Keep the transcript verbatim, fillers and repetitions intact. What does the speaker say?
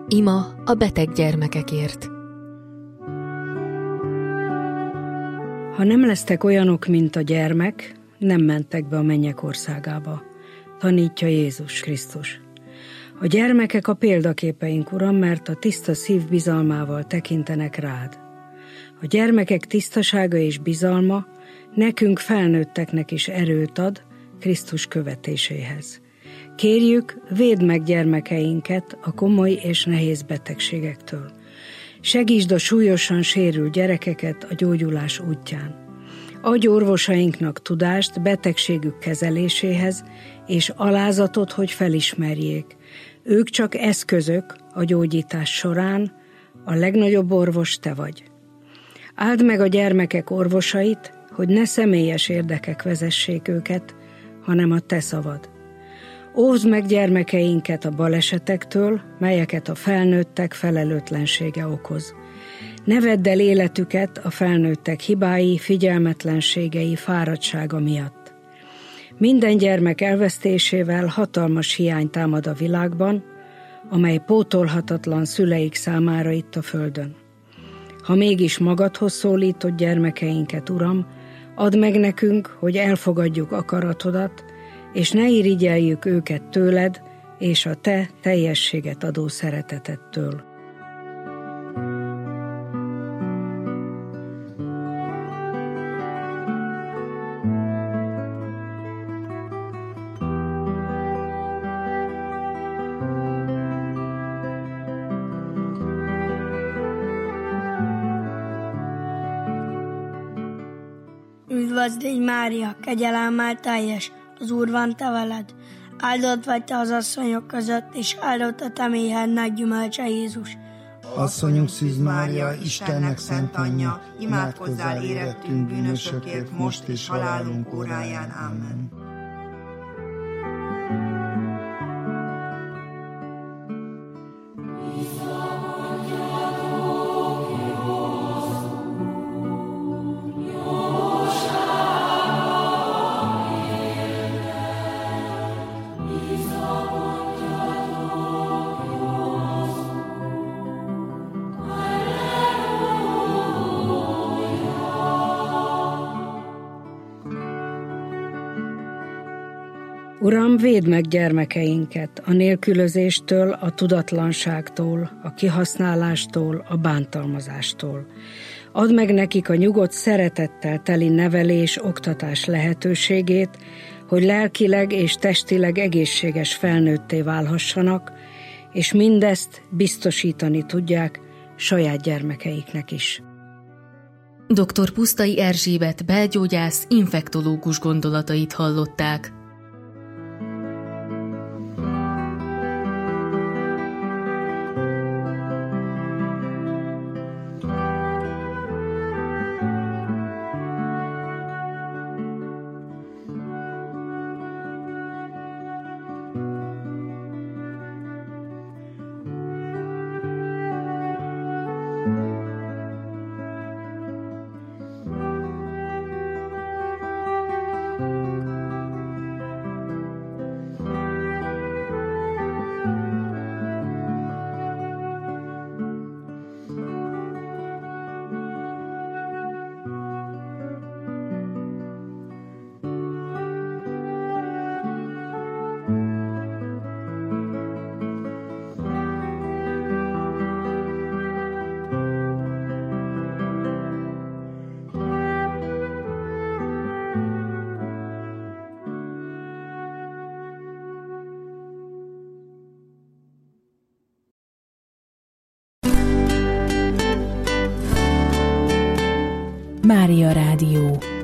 Ima a beteg gyermekekért. Ha nem lesztek olyanok, mint a gyermek, nem mentek be a mennyek országába, tanítja Jézus Krisztus. A gyermekek a példaképeink, Uram, mert a tiszta szív bizalmával tekintenek rád. A gyermekek tisztasága és bizalma nekünk felnőtteknek is erőt ad Krisztus követéséhez. Kérjük, védd meg gyermekeinket a komoly és nehéz betegségektől. Segítsd a súlyosan sérült gyerekeket a gyógyulás útján. Adj orvosainknak tudást betegségük kezeléséhez, és alázatot, hogy felismerjék. Ők csak eszközök a gyógyítás során, a legnagyobb orvos te vagy. Áld meg a gyermekek orvosait, hogy ne személyes érdekek vezessék őket, hanem a te szavad. Óvd meg gyermekeinket a balesetektől, melyeket a felnőttek felelőtlensége okoz. Ne vedd el életüket a felnőttek hibái, figyelmetlenségei, fáradtsága miatt. Minden gyermek elvesztésével hatalmas hiány támad a világban, amely pótolhatatlan szüleik számára itt a földön. Ha mégis magadhoz szólítod gyermekeinket, Uram, add meg nekünk, hogy elfogadjuk akaratodat, és ne irigyeljük őket tőled és a te teljességet adó szeretetettől. Üdvözl légy, Mária, kegyelemmel teljes, az Úr van te veled. Áldott vagy te az asszonyok között, és áldott a te méhednek gyümölcse, Jézus. Asszonyunk Szűz Mária, Istennek szent anyja, imádkozzál érettünk bűnösökért, most és halálunk óráján. Amen. Uram, védd meg gyermekeinket a nélkülözéstől, a tudatlanságtól, a kihasználástól, a bántalmazástól. Add meg nekik a nyugodt szeretettel teli nevelés, oktatás lehetőségét, hogy lelkileg és testileg egészséges felnőtté válhassanak, és mindezt biztosítani tudják saját gyermekeiknek is. doktor Pusztai Erzsébet belgyógyász, infektológus gondolatait hallották. Mária Rádió.